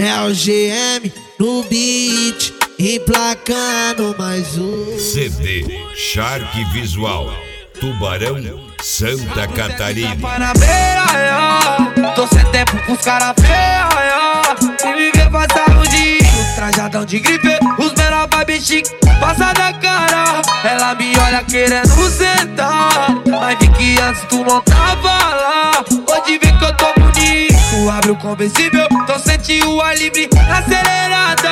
É o GM no beat, emplacando mais um CD Shark Visual, Tubarão, Santa Catarina. Na beira, tô sem tempo pros cara feia, se me ver passar um dia, trajadão de gripe, os menor vibe chique, passa da cara. Ela me olha querendo sentar, mas vi que antes tu não tava lá. Hoje vê que eu tô bonito, abre o conversível, tô sentindo o ar livre, acelerada.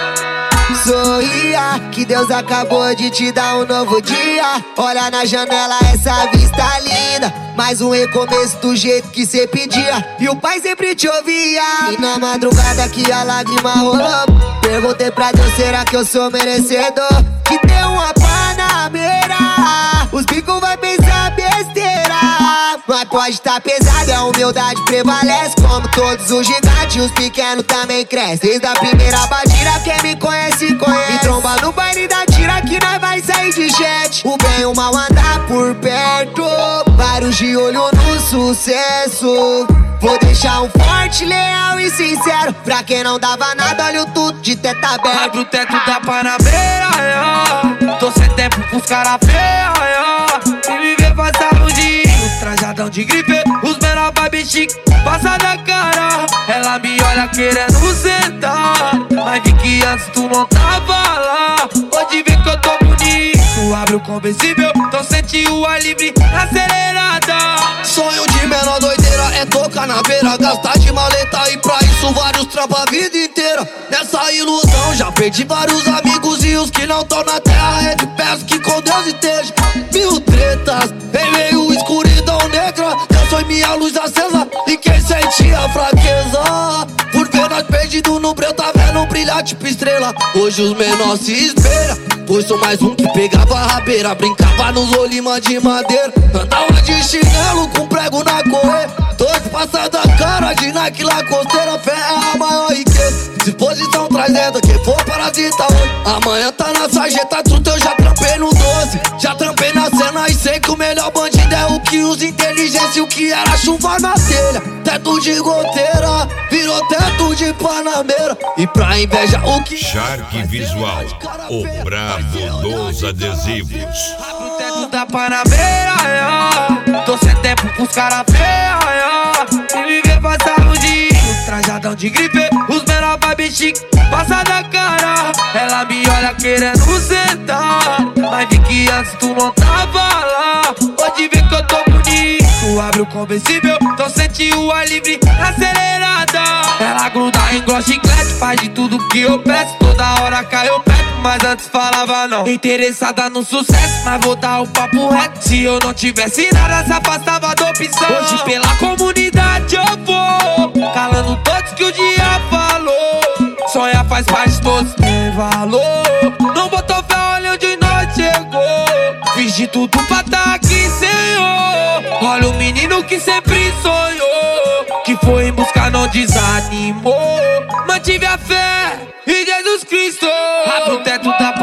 Sorria, que Deus acabou de te dar um novo dia. Olha na janela essa vista linda, mais um recomeço do jeito que cê pedia, e o pai sempre te ouvia. E na madrugada que a lágrima rolou, perguntei pra Deus, será que eu sou merecedor de ter uma panameira? Os bicos vai pensar besteira, mas pode tá pesado, a humildade prevalece. Como todos os gigantes, os pequenos também crescem. Desde a primeira batida, quem me conhece, conhece. Me tromba no baile da tira que nós vai sair de jet. O bem e o mal andar por perto, vários de olho no sucesso. Vou deixar um forte, leal e sincero, pra quem não dava nada, olha o tudo de teto aberto. Abre o teto da Panameira, tô sem tempo pros cara feia, se me ver passar um dia, trajadão de gripe, os menor vibe chique, passa da cara. Ela me olha querendo sentar, mas vi que antes tu não tava lá. Hoje vê que eu tô bonito, abre o conversível, tô sentindo o ar livre, acelerada. Sonho de menor doideira é tocar na beira, gastar de maleta e pra isso vários trampa a vida inteira. Nessa ilusão já perdi vários amigos, e os que não tão na terra é de peço que com Deus esteja. Mil tretas em meio escuridão negra, eu sou minha luz acesa e quem sente a fraqueza. Por ver nós perdidos no breu, tá vendo brilhar tipo estrela. Hoje os menores se espelham, pois sou mais um que pegava a rabeira, brincava nos olima de madeira, andava de chinelo com prego na correia. Tô de passada cara de Nike Lacosteira, fé é a maior riqueza. Disposição trazendo quem for parasita hoje, amanhã tá na sarjeta truta. Eu já trampei no 12, já trampei na cena e sei que o melhor bandido é o que usa inteligência. E o que era chuva na telha, teto de goteira, virou teto de Panameira. E pra inveja o que Shark Visual, o brabo dos adesivos. Abre o teto da Panameira, tô sem tempo pros cara feia, se me ver passar um dia, trajadão de gripe, os menor vibe chique, passa da cara. Ela me olha querendo sentar, mas vi que antes tu não tava lá. Hoje vê que eu tô bonito, abre o conversível, tô sentindo o ar livre, acelerada. Ela gruda em gloss chiclete, faz de tudo que eu peço, toda hora cai eu perto, mas antes falava não. Interessada no sucesso, mas vou dar o papo reto. Se eu não tivesse nada, se afastava da opção. Hoje pela comunidade eu vou, calando todos que o dia falou. Sonhar faz parte, todos tem valor. Não botou fé, olha onde nós chegou. Fiz de tudo pra tá aqui, Senhor. Olha o menino que sempre sonhou, que foi em busca, não desanimou. Mantive a fé em Jesus Cristo. Abre o teto da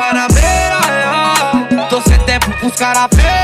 Panameira, tô sem tempo pros cara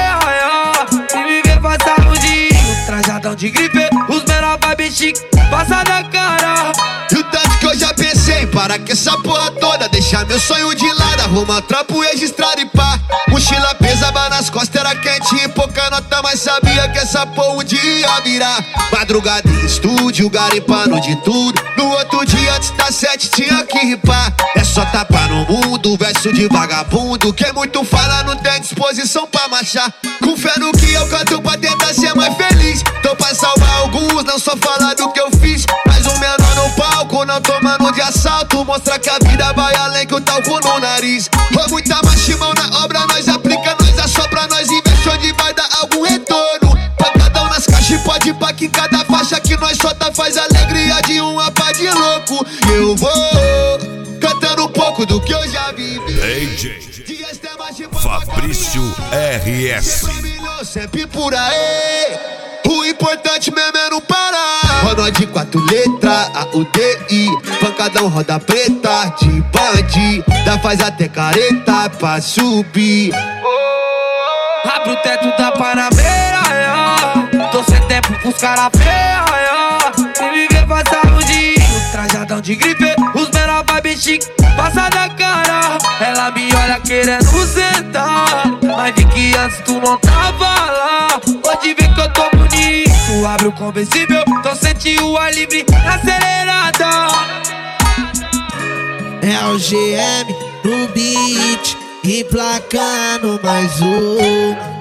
feia, se me ver passar um dia, trajadão de gripe, os menor vibe chique, passa da cara. E o tanto que eu já pensei, para que essa porra toda, deixar meu sonho de lado, arrumar trampo registrado e pá. Mochila pesava nas costas, era quente e pouca nota, mas sabia que essa porra um dia ia virar. Madrugada em estúdio, garimpando de tudo, no outro dia antes das 7 tinha que ripar. É só tapar no mundo, verso de vagabundo, quem muito fala não tem disposição pra marchar. Com fé no que eu canto pra tentar ser mais feliz, tô pra salvar alguns, não só falar do que eu fiz. Mais um menor no palco, não tomando de assalto, mostra que a vida vai além que o talco no nariz. Foi muita machimão na obra, nós aplica, nós assopra, nós investe onde vai dar algum retorno. Pancadão nas caixas e pode ir pra que em cada faixa que nós solta faz alegria de uma pá de louco. E eu vou cantando um pouco do que eu já vivi. DJ Fabrício RS. Sempre por aí, o importante mesmo é não parar. Roda de 4 letras, A-U-D-I, pancadão roda preta, de bandida, faz até careta pra subir. Abre o teto da Panameira, tô sem tempo pros cara feia, se me ver passar um dia, trajadão trajadão de gripe. Os menor vibe chique, passa da cara. Ela me olha querendo sentar, mas vi que antes tu não tava lá. Pode ver que eu tô bonito, abre o conversível, então sente o ar livre acelerada. É o GM no beat, emplacando mais um.